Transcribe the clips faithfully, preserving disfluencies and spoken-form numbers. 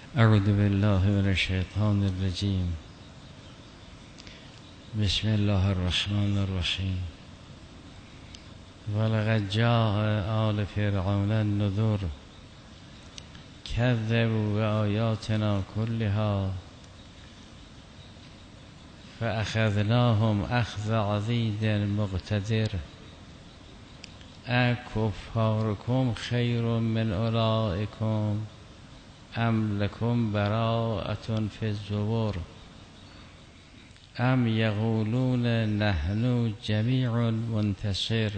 اعوذ بالله من الشیطان الرجیم. بسم الله الرحمن الرحیم. ولقد جاء آل فرعون النذر كذبوا بآیاتنا كلها فأخذناهم أخذ عزیز مقتدر أكفاركم خير من أولئكم ام لکم براءة فی الزبر ام یقولون نحن جمیع منتصر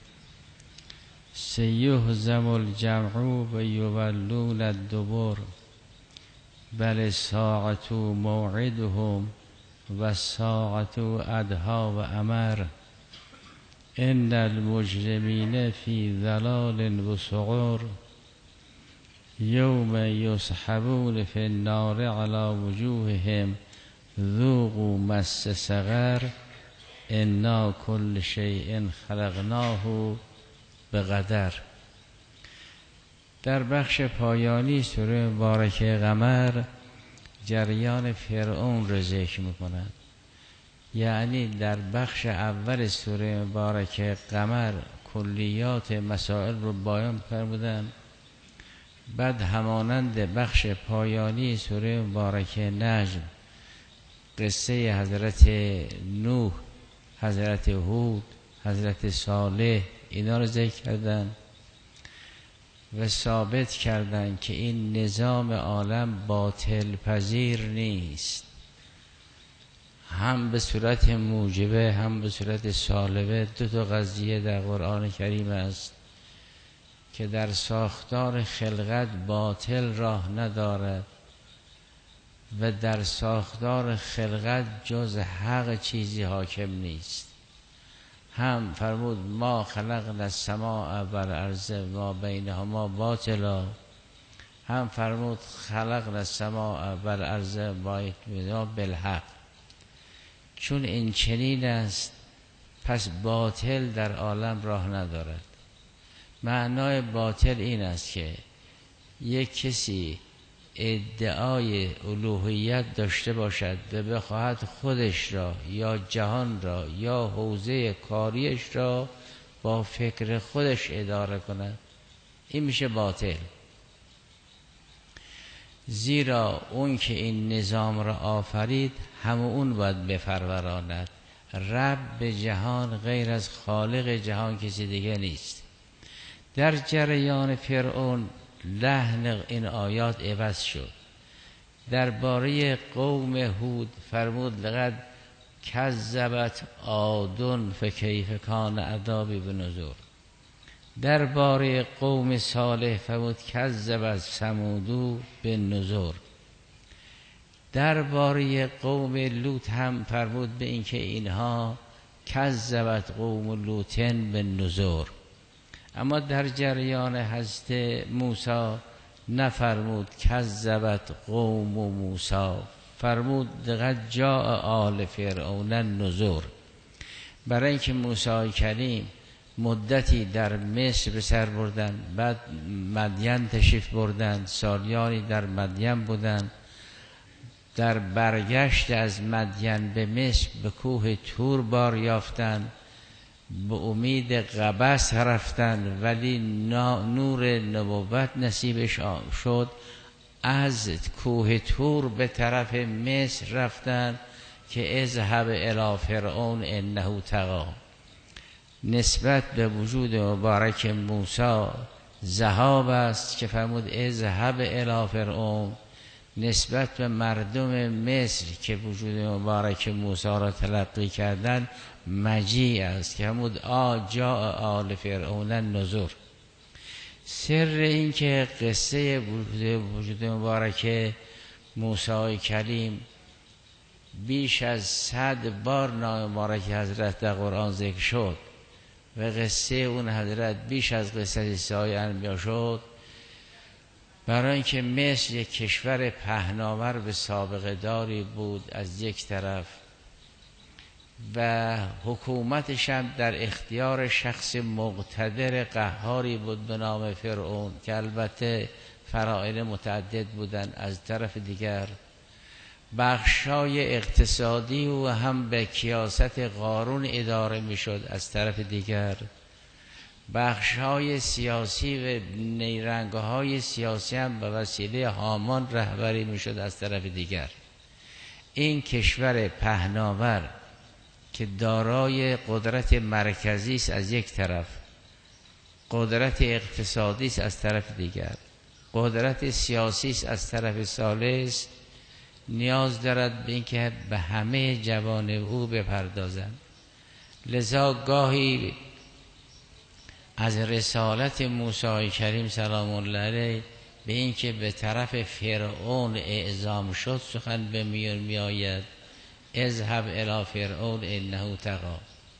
سیهزم الجمع و یولون الدبر بل الساعة موعدهم و الساعة ادهی و امر ان المجرمین فی ضلال و سعر یوم یسحبون فی النار علی وجوههم ذوقوا مس سقر انا کل شیء خلقناه بقدر. در بخش پایانی سوره مبارکه قمر جریان فرعون را ذکر می‌کند. یعنی در بخش اول سوره مبارکه قمر کلیات مسائل رو بیان فرمودند، بعد همانند بخش پایانی سوره مبارکه نجم قصه حضرت نوح، حضرت هود، حضرت صالح اینا رو ذکر کردن و ثابت کردن که این نظام عالم باطل پذیر نیست، هم به صورت موجبه هم به صورت سالبه. دو تا قضیه در قرآن کریم است که در ساختار خلقت باطل راه ندارد و در ساختار خلقت جز حق چیزی حاکم نیست. هم فرمود ما خلقنا السماء والارض ما بینهما باطلا، هم فرمود خلقنا السماء والارض ما بینهما بالحق. چون این چنین است پس باطل در عالم راه ندارد. معنای باطل این است که یک کسی ادعای الوهیت داشته باشد و بخواهد خودش را یا جهان را یا حوزه کاریش را با فکر خودش اداره کند، این میشه باطل. زیرا اون که این نظام را آفرید همون اون باید بفروراند. رب جهان غیر از خالق جهان کسی دیگه نیست. در جریان فرعون لحن این آیات عوض شد. درباره قوم هود فرمود لقد کذبت عاد فکیف کان عذابی بنذر. درباره قوم صالح فرمود کذبت ثمود بالنذر. درباره قوم لوط هم فرمود به اینکه اینها کذبت قوم لوط بالنذر. اما در جریان حضرت موسی نفرمود کذبت قوم موسی، فرمود لقد جاء آل فرعون النذر. برای اینکه موسی کلیم مدتی در مصر به سر بردن، بعد مدین تشریف بردن، سالیانی در مدین بودن. در برگشت از مدین به مصر به کوه طور بار یافتن، به امید قبس رفتن، ولی نور نبوت نصیبش شد. از کوه طور به طرف مصر رفتن که اذهب الی فرعون انه طغی. نسبت به وجود مبارک موسی ذهاب است که فرمود اذهب الی فرعون. نسبت به مردم مصر که وجود مبارک موسی را تلقی کردن مجیع است که همود آ جا آل فرعون النذر. سر این که قصه وجود مبارک موسی کلیم بیش از صد بار نام مبارک حضرت در قرآن ذکر شد و قصه اون حضرت بیش از قصه سایر انبیا شد، برای اینکه مصر یک کشور پهناور به سابقه داری بود از یک طرف و حکومتش هم در اختیار شخص مقتدر قهاری بود به نام فرعون که البته فرائض متعدد بودن، از طرف دیگر بخشای اقتصادی و هم به کیاست قارون اداره میشد، از طرف دیگر بخشای سیاسی و نیرنگهای سیاسی هم به وسیله هامان رهبری میشد، از طرف دیگر. این کشور پهناور که دارای قدرت مرکزی است از یک طرف، قدرت اقتصادی است از طرف دیگر، قدرت سیاسی است از طرف ثالث، نیاز دارد به اینکه به همه جوانب او بپردازند. لذا گاهی از رسالت موسی کریم سلام الله علیه به اینکه به طرف فرعون اعزام شد سخن به میان می آید اذهب الی فرعون انه طغی.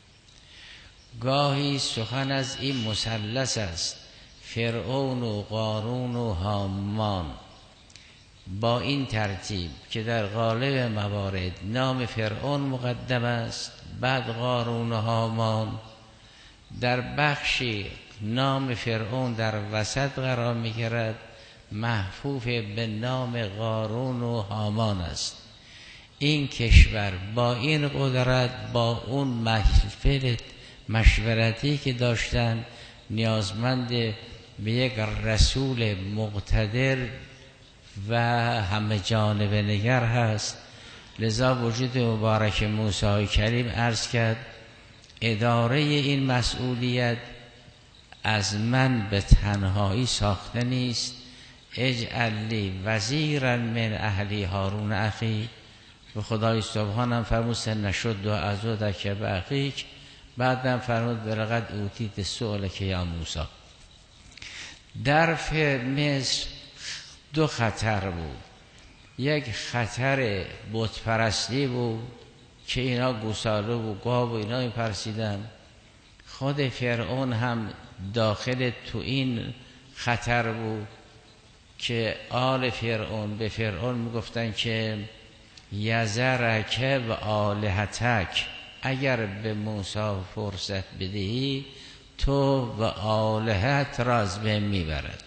گاهی سخن از این مثلث است، فرعون و قارون و هامان، با این ترتیب که در غالب موارد نام فرعون مقدم است، بعد قارون و هامان، در بخشی نام فرعون در وسط قرار می‌گیرد، محفوف به نام قارون و هامان است. این کشور با این قدرت، با اون محفل مشورتی که داشتن، نیازمند به یک رسول مقتدر و همه جانب نگر هست. لذا وجود مبارک موسی کریم عرض کرد اداره این مسئولیت از من به تنهایی ساخته نیست، اجعل لی وزیرا من اهلی هارون اخی. و خدای سبحانم فرمود سنشد و ازودک به اخیک، بعدم فرمود ولقد اوتیت سؤلک یا موسی. در مصر دو خطر بود، یک خطر بت پرستی بود که اینا گوساله و گاو و اینا میپرسیدن، خود فرعون هم داخل تو این خطر بود که آل فرعون به فرعون میگفتن که یذرک و آلهتک، اگر به موسی فرصت بدهی تو و آلهت را از بین میبرد.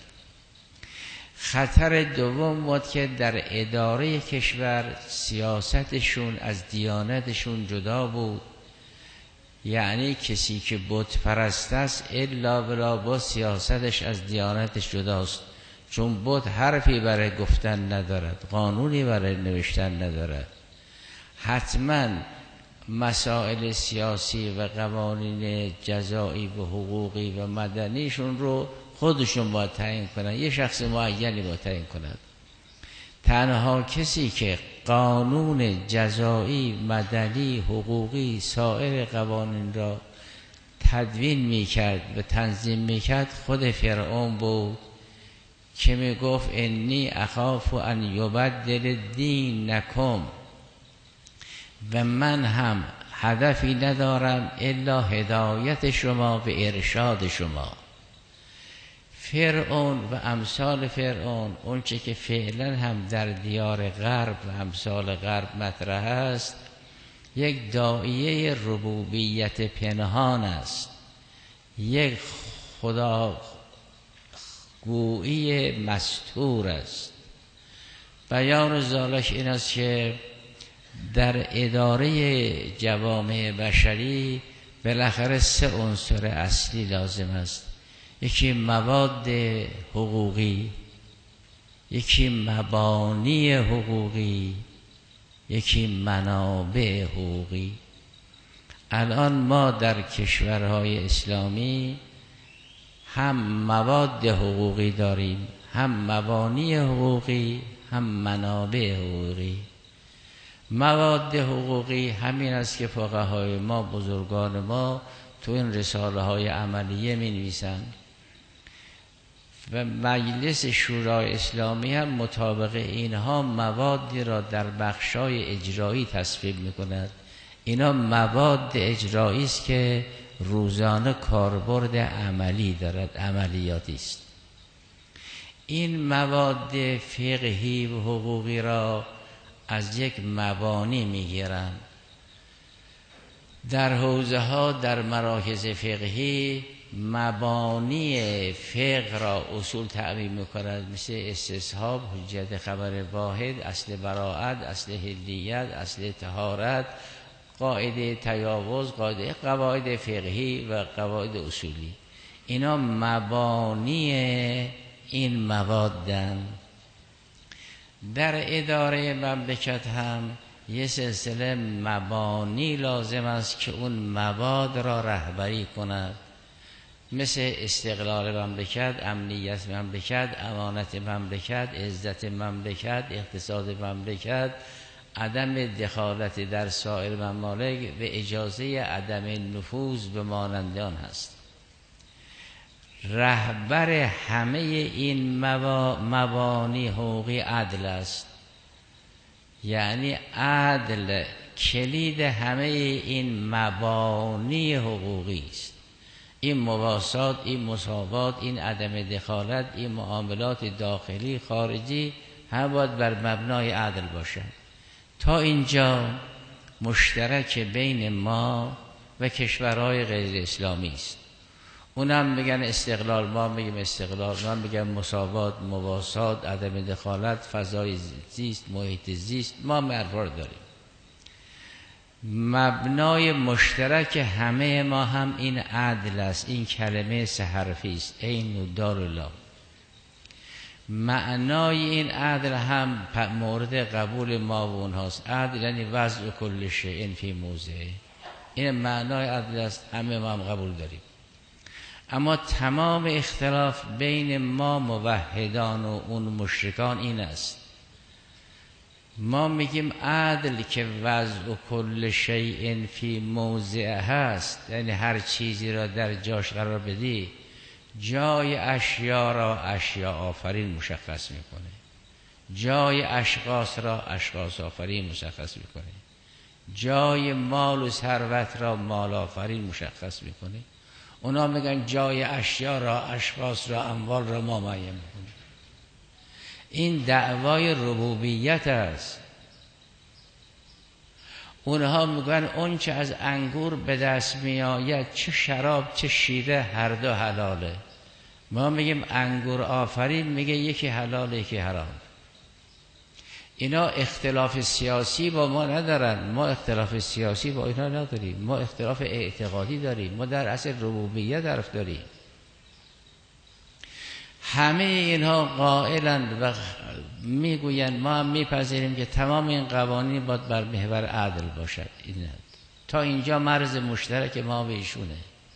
خطر دوم بود که در اداره کشور سیاستشون از دیانتشون جدا بود، یعنی کسی که بت پرست است الا بلا با سیاستش از دیانتش جداست، چون بت حرفی برای گفتن ندارد، قانونی برای نوشتن ندارد. حتما مسائل سیاسی و قوانین جزایی و حقوقی و مدنیشون رو خودشون باید تعیین کنن، یه شخص معینی باید تعیین کند. تنها کسی که قانون جزایی، مدنی، حقوقی، سایر قوانین را تدوین میکرد و تنظیم میکرد خود فرعون بود که میگفت انی اخاف ان یبدل دینکم، و من هم هدفی ندارم الا هدایت شما و ارشاد شما. فرعون و امثال فرعون، اون چه که فعلا هم در دیار غرب و امثال غرب مطرح است، یک داعیه ربوبیت پنهان است، یک خدا گویی مستور است. بیان ذالک این است که در اداره جوامع بشری بالاخره سه عنصر اصلی لازم است. یکی مواد حقوقی، یکی مبانی حقوقی، یکی منابع حقوقی. الان ما در کشورهای اسلامی هم مواد حقوقی داریم، هم مبانی حقوقی، هم منابع حقوقی. مواد حقوقی همین است که فقهای ما، بزرگان ما تو این رساله های عملیه می نویسند و مجلس شورای اسلامی هم مطابق اینها موادی را در بخشای اجرایی تصویب می کند. اینا مواد اجرایی است که روزانه کاربرد عملی دارد، عملیاتی است. این مواد فقهی و حقوقی را از یک مبانی میگیرند. در حوزه ها، در مراکز فقهی مبانی فقه را اصول تعمیم می‌کند، مثل استصحاب، حجت خبر واحد، اصل براءت، اصل حلیت، اصل طهارت، قاعده تیاوز، قاعده قواعد فقهی و قواعد اصولی. اینا مبانی این موادن. در اداره مملکت هم یه سلسله مبانی لازم است که اون مواد را رهبری کند، مثل استقلال مملکت، امنیت مملکت، امانت مملکت، عزت مملکت، اقتصاد مملکت، عدم دخالت در سایر ممالک و اجازه عدم نفوذ به مانندان هست. رهبر همه این مبانی حقوقی عدل است، یعنی عدل کلید همه این مبانی حقوقی است. این مواسات، این مساوات، این عدم دخالت، این معاملات داخلی خارجی هم باید بر مبنای عدل باشند. تا اینجا مشترک بین ما و کشورهای غیر اسلامی است. اونم میگن استقلال، ما میگیم استقلال، ما میگن مساوات، مواسات، عدم دخالت، فضای زیست، محیط زیست، ما مرور داریم. مبنای مشترک همه ما هم این عدل است. این کلمه سه حرفی است، عین و دال و لام. معنای این عدل هم مورد قبول ما و اونهاست. عدل یعنی وضع کل شیء فی موضعه. این معنای عدل است، همه ما هم قبول داریم. اما تمام اختلاف بین ما موحدان و اون مشرکان این است. ما میگیم عدل که وضع کل شیء فی موضعه هست، یعنی هر چیزی را در جاش قرار بدی. جای اشیا را اشیا آفرین مشخص میکنه، جای اشخاص را اشخاص آفرین مشخص میکنه، جای مال و ثروت را مال آفرین مشخص میکنه. اونا میگن جای اشیا را اشخاص را اموال را ما معین میکنه. این دعوای ربوبیت است. اونها میگن اون چه از انگور به دست میآید، چه شراب چه شیره، هر دو حلاله. ما میگیم انگور آفرین، میگه یکی حلاله یکی حرام. اینا اختلاف سیاسی با ما ندارن، ما اختلاف سیاسی با اینا نداریم، ما اختلاف اعتقادی داریم، ما در اصل ربوبیت حرف داریم. همه اینها قائلند و میگویند ما هم میپذیریم که تمام این قوانین باید بر محور عدل باشد. این تا اینجا مرز مشترک ما و ایشونه.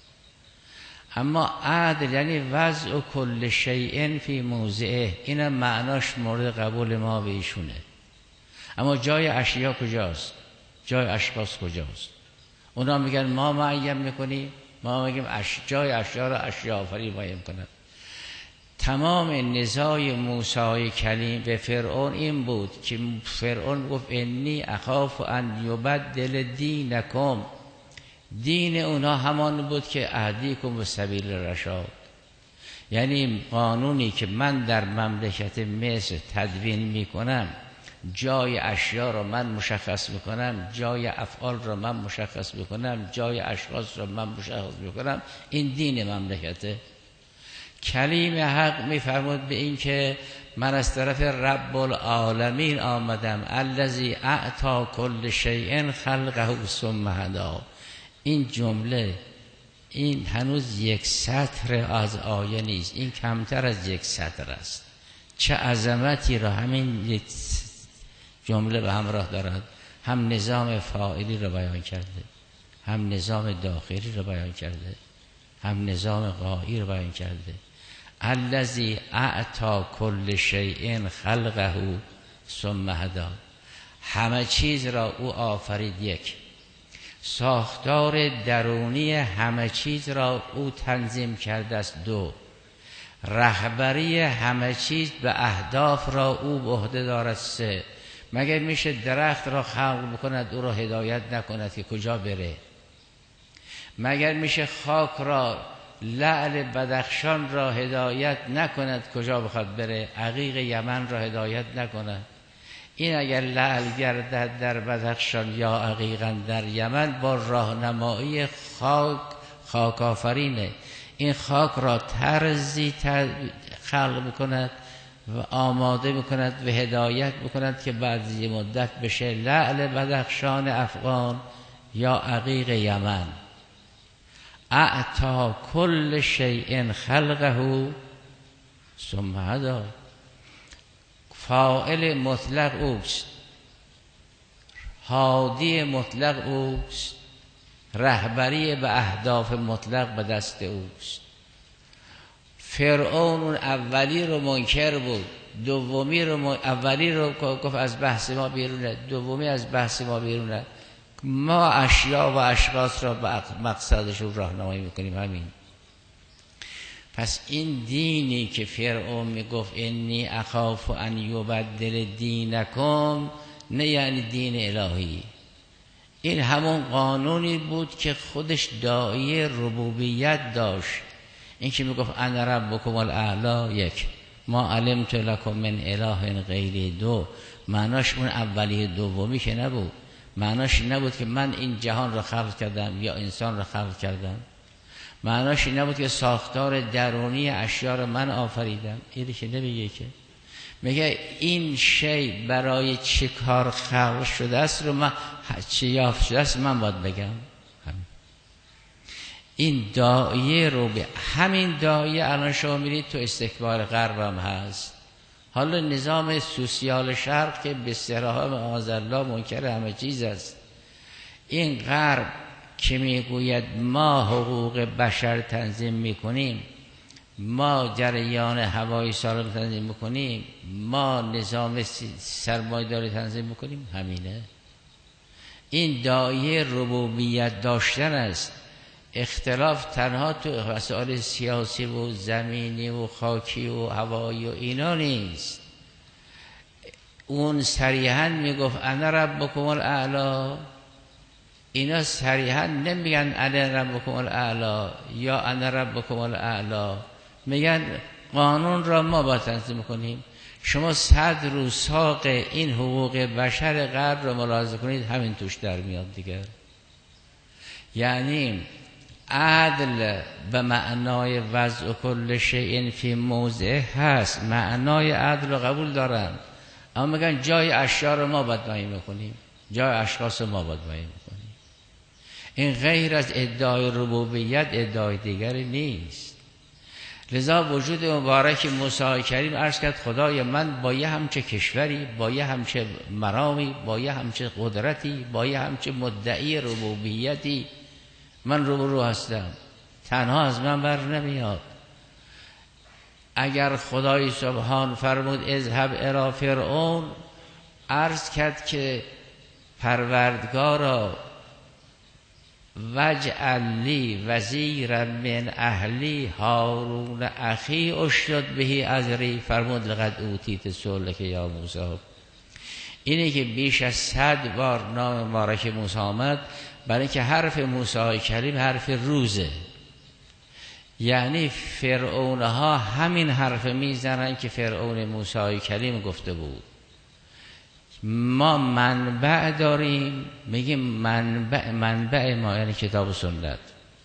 اما عدل یعنی وضع کل شیء فی موضعه، این معناش مورد قبول ما و ایشونه. اما جای اشیا کجاست؟ جای اشخاص کجاست؟ اونا میگن ما معین میکنیم، ما میگیم اش... جای اشیا را اشیا آفرین معین کنند. تمام نزاع موسی کلیم به فرعون این بود که فرعون گفت انی اخاف ان یبدل دینکم. دین اونا همان بود که اهدیکم به سبیل رشاد، یعنی قانونی که من در مملکت مصر تدوین میکنم، جای اشیا را من مشخص میکنم، جای افعال را من مشخص میکنم، جای اشخاص را من مشخص میکنم. این دین مملکته. کلیم حق میفرمود به این که من از طرف رب العالمین آمدم، الذی اعطی کل شیء خلقه ثم هدی. این جمله این هنوز یک سطر از آیه نیست، این کمتر از یک سطر است. چه عظمتی را همین یک جمله به همراه دارد. هم نظام فاعلی را بیان کرده، هم نظام داخلی را بیان کرده، هم نظام غایی را بیان کرده. الذی اعطی کل شیء خلقه ثم هدی. همه چیز را او آفرید. یک، ساختار درونی همه چیز را او تنظیم کرده است. دو، رهبری همه چیز به اهداف را او به عهده دارد. سه، مگر میشه درخت را خلق بکند او را هدایت نکند که کجا بره؟ مگر میشه خاک را، لعل بدخشان را هدایت نکند کجا بخواد بره؟ عقیق یمن را هدایت نکند؟ این اگر لعل گردد در بدخشان یا عقیقا در یمن با راهنمایی خاک خاک آفرینه. این خاک را طرزی خلق بکند و آماده بکند و هدایت بکند که بعد از مدت بشه لعل بدخشان افغان یا عقیق یمن. اعطا کل شیء خلقه ثم هدی. فاعل مطلق اوست، هادی مطلق اوست، رهبری به اهداف مطلق به دست اوست. فرعون اون اولی رو منکر بود، دومی رو من... اولی رو گفت از بحث ما بیرونه، دومی از بحث ما بیرونه. ما اشیا و اشخاص را به مقصدشون راهنمایی میکنیم. همین. پس این دینی که فرعون میگفت انی اخاف ان یبدل دینکم، نه یعنی دین الهی. این همون قانونی بود که خودش داعیه ربوبیت داشت. این که میگفت انا ربکم الاعلی، یک ما علمت لکم من اله غیری، دو معناش اون اولی دومی که نبود. معناش نبود که من این جهان را خلق کردم یا انسان را خلق کردم. معناش نبود که ساختار درونی اشیا را من آفریدم. این که نمیگه، که میگه این شی برای چه کار خلق شده است رو من، چه یافت شده است من باید بگم. همین. این داعیه رو به همین داعیه الان شما میرید تو استکبار غرب هم هست. حالا نظام سوسیال شرق که به صراحه معاذالله منکر همه چیز است. این غرب که میگوید ما حقوق بشر تنظیم میکنیم، ما جریان هوایی سالم تنظیم میکنیم، ما نظام سرمایه‌داری تنظیم میکنیم، همینه. این داعیه ربوبیت داشتن است. اختلاف تنها تو مسائل سیاسی و زمینی و خاکی و هوایی و اینا نیست. اون صریحاً میگفت انا ربکم الاعلی، اینا صریحاً نمیگن انا ربکم الاعلی یا انا ربکم الاعلی، میگن قانون را ما با تنظیم میکنیم. شما صد روز ساق این حقوق بشر غرب را ملاحظه کنید، همین توش در میاد دیگر. یعنی عدل به معنای وضع کل شیء فی موضعه هست، معنای عدل رو قبول دارن، اما میگن جای اشیا رو ما باید تعیین کنیم، جای اشخاص رو ما باید تعیین کنیم. این غیر از ادعای ربوبیت ادعای دیگری نیست. لذا وجود مبارک موسی کریم عرض کرد خدای من با یه همچه کشوری، با یه همچه مرامی، با یه همچه قدرتی، با یه همچه مدعی ربوبیتی من روبرو هستم، تنها از من بر نمیاد. اگر خدای سبحان فرمود اذهب الی فرعون، عرض کرد که پروردگارا وجعل لی وزیرا من اهلی هارون اخی اشدد به ازری، فرمود لقد اوتیت سؤلک یا موسی. اینه که بیش از صد بار نام مبارک موسی آمد، برای اینکه حرف موسی کریم حرف روزه. یعنی فرعون ها همین حرف میزنن که فرعون موسی کریم گفته بود. ما منبع داریم، میگیم منبع، منبع ما یعنی کتاب و سنت.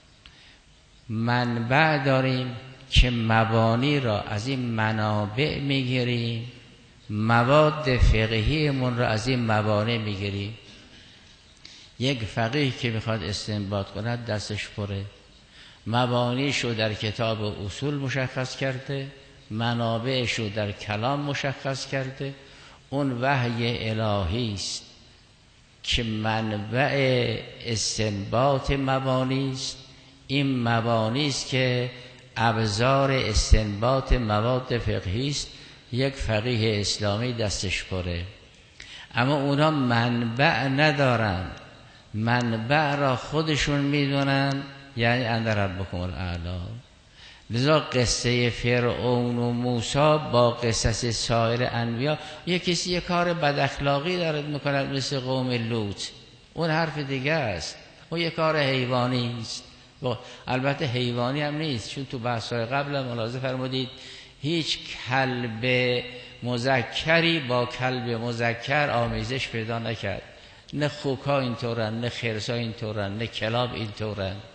منبع داریم که مبانی را از این منابع میگیریم، مواد فقهی من را از این مبانی میگیریم. یک فقیه که میخواد استنباط کند دستش پره، مبانیشو در کتاب اصول مشخص کرده، منابعشو در کلام مشخص کرده. اون وحی الهی است که منبع استنباط مبانی است. این مبانی است که ابزار استنباط مواد فقهی است. یک فقیه اسلامی دستش پره، اما اونا منبع ندارن، منبع را خودشون میدونن، یعنی انا ربکم الاعلی. لذا قصه فرعون و موسی با قصص سایر انبیا، یک کسی یک کار بد اخلاقی داره میکنه مثل قوم لوط، اون حرف دیگه است، اون یک کار حیوانی است. البته حیوانی هم نیست، چون تو بحث‌های قبل ملاحظه فرمودید هیچ کلب مذکری با کلب مذکر آمیزش پیدا نکرد. نه خوکا اینطورن، نه خرسا اینطورن، نه کلاب اینطورن.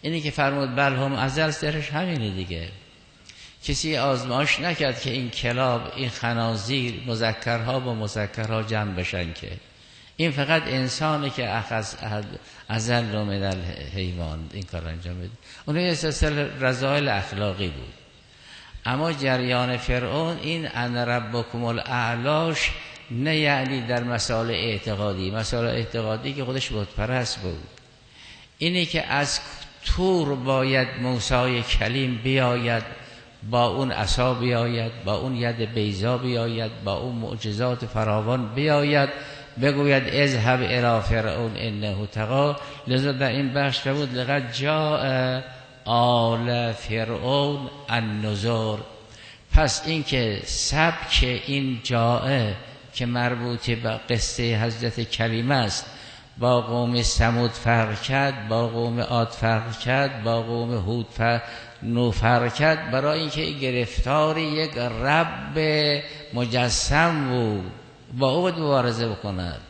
اینی که فرمود بل هم ازل، سرش همینه دیگه. کسی آزمایش نکرد که این کلاب، این خنازیر، مذکرها با مذکرها جمع بشن، که این فقط انسانه که اخذ ازل من الحیوان این کار انجام بده. اون یه سلسله رذایل اخلاقی بود. اما جریان فرعون این ان ربکم الاعلاش نه یعنی در مسائل اعتقادی، مسائل اعتقادی که خودش بت پرست بود. اینی که از تور باید موسی کلیم بیاید، با اون عصا بیاید، با اون ید بیضا بیاید، با اون معجزات فراوان بیاید، بگوید اذهب الی فرعون انه طغی. لذا در این بخش بود لقد جاء آل فرعون النذر. پس این که سبک این جاء که مربوط به قصه حضرت کلیم است، با قوم ثمود فرق کرد، با قوم عاد فرق کرد، با قوم هود نو فرق کرد، برای اینکه گرفتار یک رب مجسم بود، با او باید مبارزه بکند.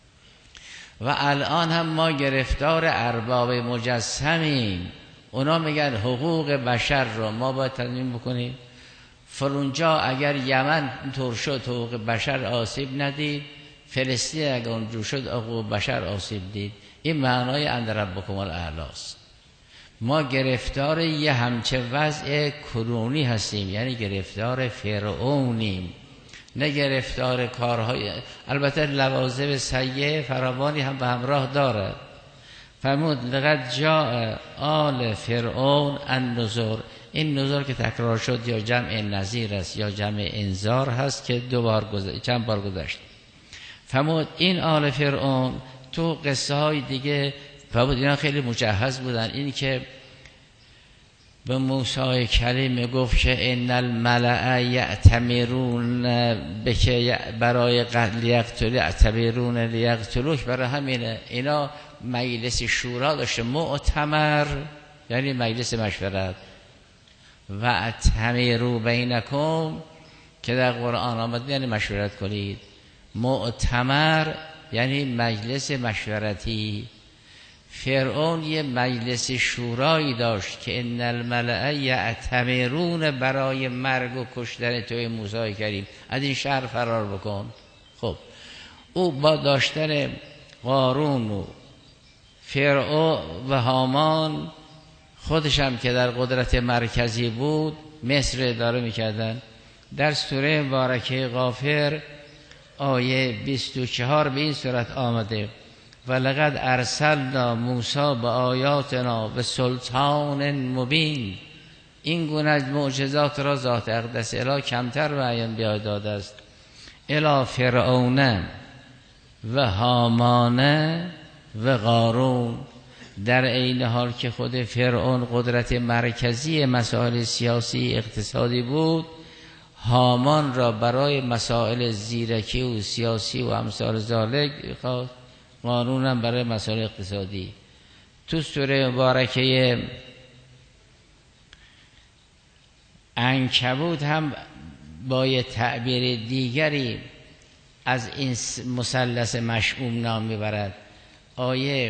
و الان هم ما گرفتار ارباب مجسمیم. اونا میگن حقوق بشر رو ما باید تضمین بکنیم. فرونجا اگر یمن طور شد حقوق بشر آسیب ندید، فلسطین اگر اونجور شد حقوق بشر آسیب دید. این معنای ان ربکم الاعلاست. ما گرفتار یه همچه وضع کرونی هستیم، یعنی گرفتار فرعونیم، نه گرفتار کارهای. البته لوازم سیئه فراوانی هم به همراه داره. فرمود لقد جاء آل فرعون النذر. این نذر که تکرار شد یا جمع نذیر است یا جمع انذار هست که دو بار گذشت، چند بار گذشت. فرمود این آل فرعون تو قصه های دیگه فرمود اینا خیلی مجهز بودن. این که به موسی کلیم گفت که ان الملأ یأتمرون بک برای قتل یقتل یأتمرون لیقتلوک. برای همینه اینا مجلس شورا داشته، مؤتمر یعنی مجلس مشورت، و اتمروا بینکم که در قرآن آمد یعنی مشورت کنید. مؤتمر یعنی مجلس مشورتی. فرعون یه مجلس شورایی داشت که ان الملأ یأتمرون برای مرگ و کشتن توی موسی کریم، از این شهر فرار بکن. خب او با داشتن قارون و فرعون و هامان، خودش هم که در قدرت مرکزی بود، مصر اداره میکردن. در سوره مبارکه غافر آیه بیست و چهار به این صورت آمده و لقد ارسلنا موسی با آیاتنا و سلطان مبین. این گونه از معجزات را ذات اقدس الی کمتر بیان بیاد داده است. الی فرعون و هامان و قارون. در این حال که خود فرعون قدرت مرکزی مسائل سیاسی اقتصادی بود، هامان را برای مسائل زیرکی و سیاسی و امثال ذالک خواست، قارون هم برای مسائل اقتصادی. تو سوره مبارکه عنکبوت هم با یه تعبیر دیگری از این مثلث مشؤوم نام میبرد. آیه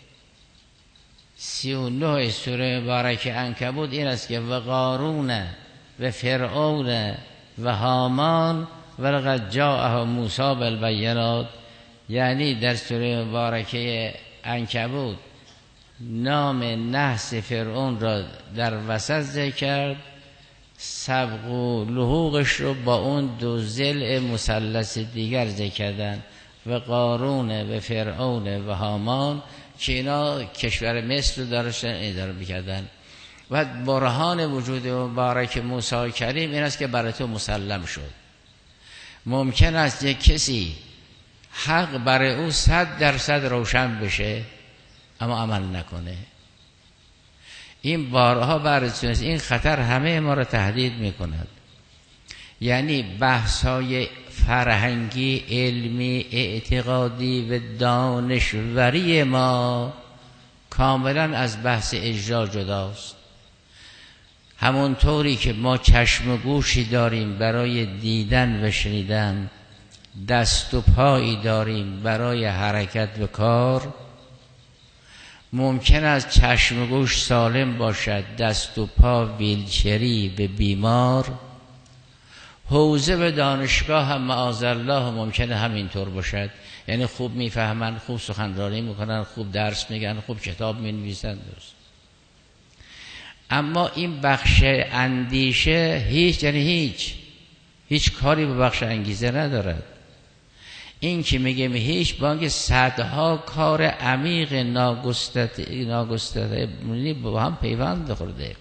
سی و نه سوره مبارکه عنکبوت این است که و قارون و فرعون و هامان و لقد جاءهم موسی بالبینات. یعنی در سوره مبارکه عنکبوت نام نحس فرعون را در وسط ذکر کرد، سبق و لحوقش رو با اون دو ضلع مثلث دیگر ذکر کردن، و قارون و فرعون و هامان که اینا کشور مصر رو داشتن اداره می‌کردن. و برهان وجود مبارک موسی کریم این است که برای تو مسلم شد. ممکن است یک کسی حق برای او صد درصد روشن بشه اما عمل نکنه. این بارها براتون این خطر همه ما را تهدید میکند. یعنی بحث‌های فرهنگی، علمی، اعتقادی و دانشوری ما کاملا از بحث اجرا جداست. همونطوری که ما چشم و گوشی داریم برای دیدن و شنیدن، دست و پایی داریم برای حرکت و کار، ممکن است چشم و گوش سالم باشد، دست و پا ویلچری به بیمار. حوزه به دانشگاه هم معاذالله ممکنه همینطور باشد، یعنی خوب میفهمن، خوب سخنرانی میکنن، خوب درس میگن، خوب کتاب مینویسن، درست. اما این بخش اندیشه هیچ، یعنی هیچ هیچ کاری به بخش انگیزه ندارد. این که میگم هیچ، بانک صدها کار عمیق ناگسترده ناگسترده با هم پیوند خورده.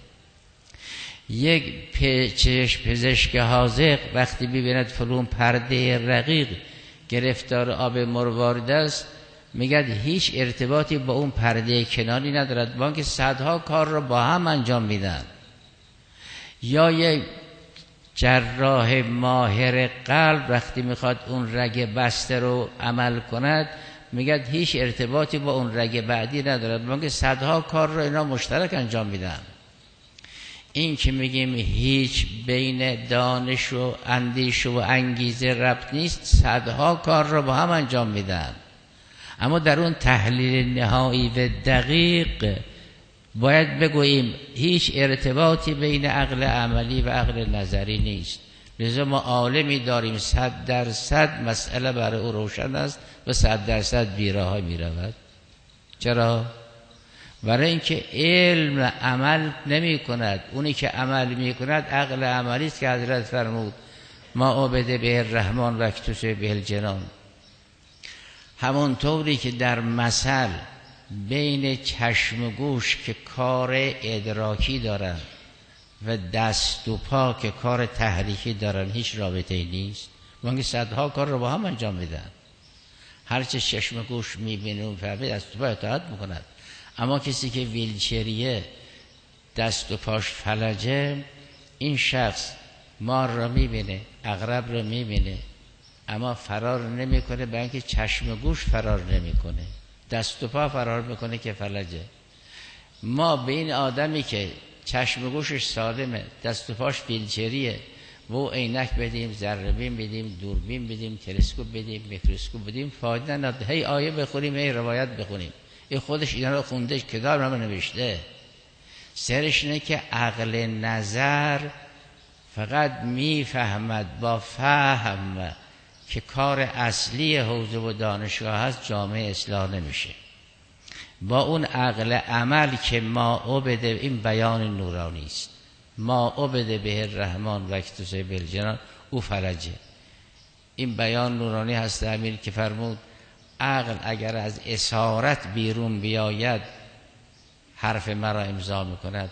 یک چشم پزشک حاذق وقتی ببیند فلون پرده رقیق گرفتار آب مروارید است، میگد هیچ ارتباطی با اون پرده کناری ندارد، بانک صدها کار رو با هم انجام میدن. یا یک جراح ماهر قلب وقتی میخواد اون رگ بسته رو عمل کند، میگد هیچ ارتباطی با اون رگ بعدی ندارد، بانک صدها کار رو اینا مشترک انجام میدن. این که میگیم هیچ بین دانش و اندیشه و انگیزه ربط نیست، صدها کار رو با هم انجام میدن. اما در اون تحلیل نهایی و دقیق باید بگوییم هیچ ارتباطی بین عقل عملی و عقل نظری نیست. لذا ما عالمی داریم صد درصد مسئله برای او روشن است و صد درصد بیراه می رود. چرا؟ برای اینکه علم عمل نمی کند. اونی که عمل می کند عقل عملی است که حضرت فرمود ما عبد به الرحمن و اکتوس به الجنان. همونطوری که در مثل بین چشم و گوش که کار ادراکی دارن و دست و پا که کار تحریکی دارن هیچ رابطه ای نیست، وانگه صدها کار رو با هم انجام میدن. هرچه چشم و گوش میبینه و فهمه دست و پا اطاعت میکند. اما کسی که ویلچریه، دست و پاش فلجه، این شخص مار رو میبینه، عقرب رو میبینه، اما فرار نمیکنه، برای اینکه چشم و گوش فرار نمیکنه، دست و پا فرار میکنه که فلجه. ما به این آدمی که چشم و گوشش سالمه، دست و پاش ویلچریه، و عینک بدیم، ذره بین بدیم، دوربین بدیم، تلسکوپ بدیم، میکروسکوپ بدیم، فایده نداره. هی آیه بخونیم، هی روایت بخونیم، این خودش اینا رو خونده، کتاب رو نوشته. سرش اینه که عقل نظر فقط میفهمد با فهم که کار اصلی حوزه و دانشگاه هست، جامعه اصلاح نمیشه. با اون عقل عمل که ما عبد، این بیان نورانی است، ما عبد به الرحمن و اکتوس به الجنان، او فرجه. این بیان نورانی هست امیر که فرمود عقل اگر از اسارت بیرون بیاید حرف مرا امضا میکند.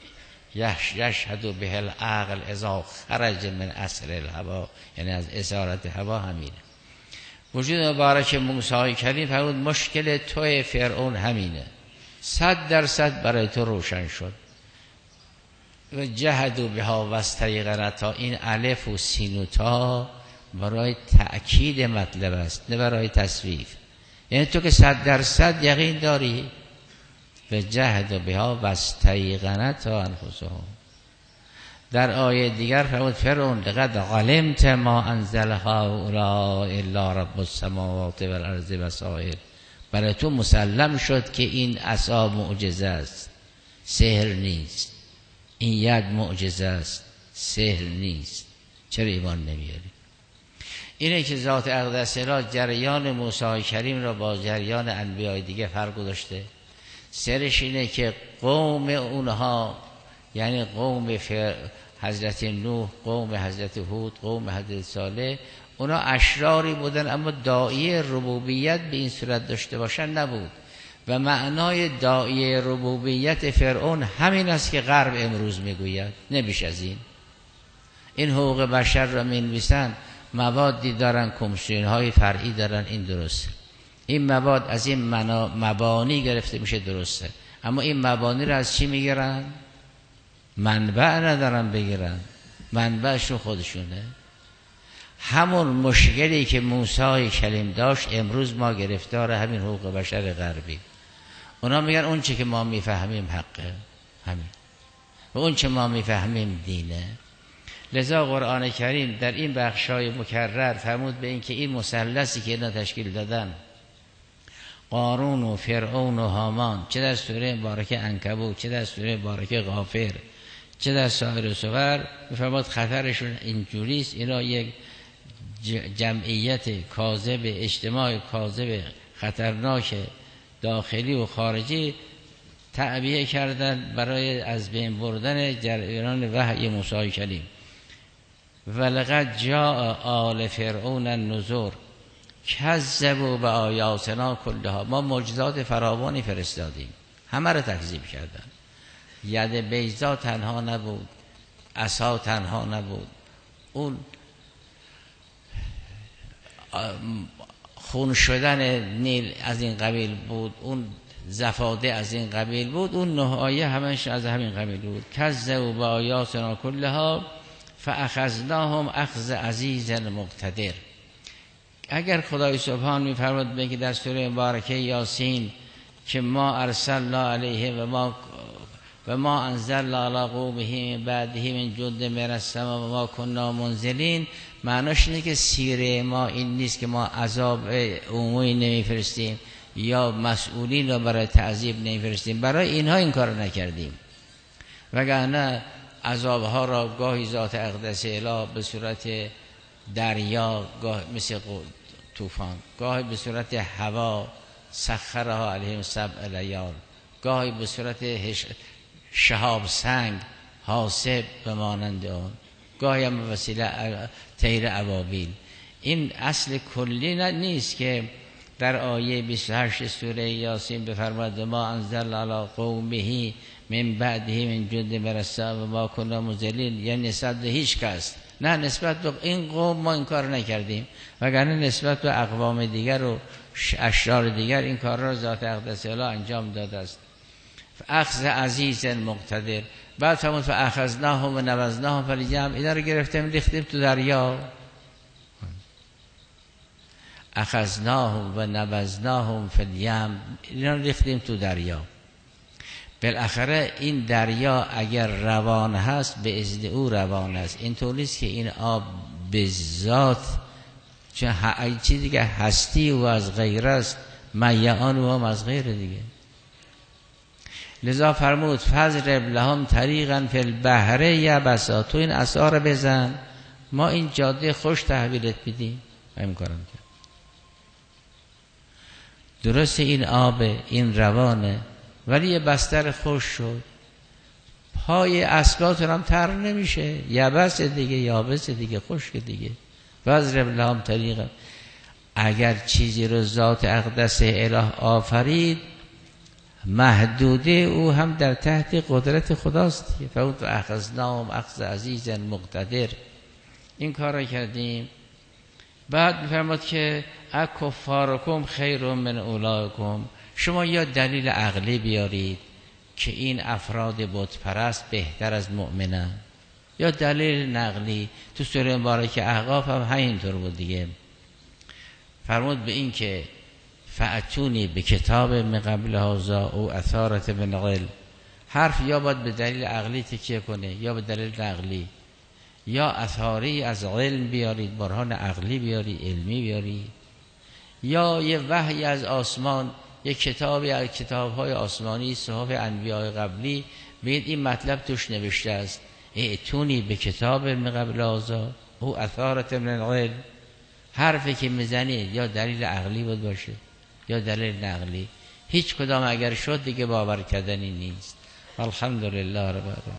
یشهد به العقل اذا خرج من اثر الهوا، یعنی از اسارت هوا همینه. وجود مبارک موسی کلیم فرمود مشکل توی فرعون همینه، صد درصد برای تو روشن شد. و جهدوا بها واستیقنتها، این الف و سین و تا برای تأکید مطلب است، نه برای تصویف. یعنی تو که صد درصد یقین داری. و جهدوا بها واستیقنتها انفسهم. در آیه دیگر فرمود فرعون لقد علمت ما انزل هؤلاء الا رب السماوات والارض بصائر. برای تو مسلم شد که این عصا معجزه است، سحر نیست. این ید معجزه است، سحر نیست. چرا ایمان نمیاری؟ اینه که ذات اقدس الهی جریان موسی کریم را با جریان انبیاء دیگه فرق گذاشته. سرش اینه که قوم اونها، یعنی قوم حضرت نوح، قوم حضرت هود، قوم حضرت صالح، اونا اشراری بودن اما داعیه ربوبیت به این صورت داشته باشن نبود. و معنای داعیه ربوبیت فرعون همین است که غرب امروز میگوید، نمیش از این. این حقوق بشر را مینویسن، موادی دارن، کمیسیون های فرعی دارن، این درسته. این مواد از این مبانی گرفته میشه، درسته. اما این مبانی را از چی میگیرن؟ منبع ندارن بگیرن، منبعشون خودشونه. همون مشکلی که موسی کلیم داشت امروز ما گرفتار همین حقوق بشر غربی. اونا میگن اون چی که ما میفهمیم حقه، همین، و اون چی ما میفهمیم دینه. لذا قرآن کریم در این بخشای مکرر فرمود به این که این مثلثی که اینا تشکیل دادن، قارون و فرعون و هامان، چه در سوره مبارکه عنکبوت، چه در سوره مبارکه غافر، چه در سایر سور، می‌فرماد خطرشون اینجوریست. اینا یک جمعیت کاذب، اجتماع کاذب خطرناک داخلی و خارجی تعبیه کردن برای از بین بردن جریان وحی موسی کلیم. ولقد جاء آل فرعون النذر کذبوا بآیاتنا کلها، ما معجزات فراوانی فرستادیم، همه رو تکذیب کردن. ید بیضا تنها نبود، عصا تنها نبود، اون خون شدن نیل از این قبیل بود، اون زفاده از این قبیل بود، اون نه آیه همش از همین قبیل بود. کذبوا بآیاتنا کلها فاخذناهم اخذ عزیز مقتدر. اگر خدای سبحان می‌فرماد بگی در سوره مبارکه یاسین که ما ارسلنا علیه و ما و ما انزلنا علی قومه بعده من جند من السماء و ما كنا منزلین، معناش اینه که سیره ما این نیست که ما عذاب عمومی نمیفرستیم یا مسئولین رو برای تعذیب نمیفرستیم، برای اینها این کار نکردیم. وگرنه عذابها را گاهی ذات اقدس اله به صورت دریا، گاه مثل طوفان، گاهی به صورت هوا سخرها علیهم سبع لیال، گاهی به صورت شهاب سنگ حاسب به مانند آن، گاهی هم به وسیله طیر ابابیل. این اصل کلی نیست که در آیه بیست و هشت سوره یاسین بفرماد ما انزل علی قومه من بعده من جند من السماء و ما كنا منزلین، یعنی نسبت به هیچ کس، نه نسبت به این قوم ما این کار نکردیم، وگرنه نسبت به اقوام دیگر و اشرار دیگر این کار را ذات اقدس اله انجام داده است. اخذ عزیز مقتدر. بعد فرمود فاخذناهم و نبذناهم فی الیم، اینا رو گرفتیم ریختیم تو دریا. اخذناهم و نبذناهم فی الیم، اینا رو ریختیم تو دریا. بالاخره این دریا اگر روان هست به اذن او روان است، اینطور نیست که این آب به ذات، چون هر چیز دیگه هستی و از غیر است، میعان و هم از غیر دیگه. لذا فرمود فضرب لهم طریقا فی البحر یبسا، تو این عصا رو بزن ما این جاده خوش تحویلت میدیم. همین کارم کرد. درست این آب این روانه ولی یه بستر خوش شد، پای اسباتون هم تر نمیشه، یبس دیگه، یابس دیگه، خشک دیگه. فضرب لهم طریقا، اگر چیزی رو ذات اقدس اله آفرید محدوده او هم در تحت قدرت خداست. فاوت اخذناهم اخذ عزیز مقتدر، این کار را کردیم. بعد میفرماد که اکفارکم خیر من اولئکم، شما یا دلیل عقلی بیارید که این افراد بت پرست بهتر از مؤمنن، یا دلیل نقلی. تو سوره مبارکه احقاف هم همینطور بود دیگه. فرمود به این که فأتونی به کتاب من قبل هذا او اثارت من علم، حرف یا باید به دلیل عقلی تکیه کنه یا به دلیل نقلی، یا اثاری از علم بیارید، برهان عقلی بیارید، علمی بیارید، یا یه وحی از آسمان، یه کتابی از کتاب‌های آسمانی، صحف انبیاء قبلی، بگید این مطلب توش نوشته است. ائتونی به کتاب من قبل هذا او اثارت من علم، حرفی که میزنید یا دلیل عقلی بود باشه یا دلیل نقلی، هیچ کدام اگر شد دیگه باور کردنی نیست. الحمدلله رب العالمین.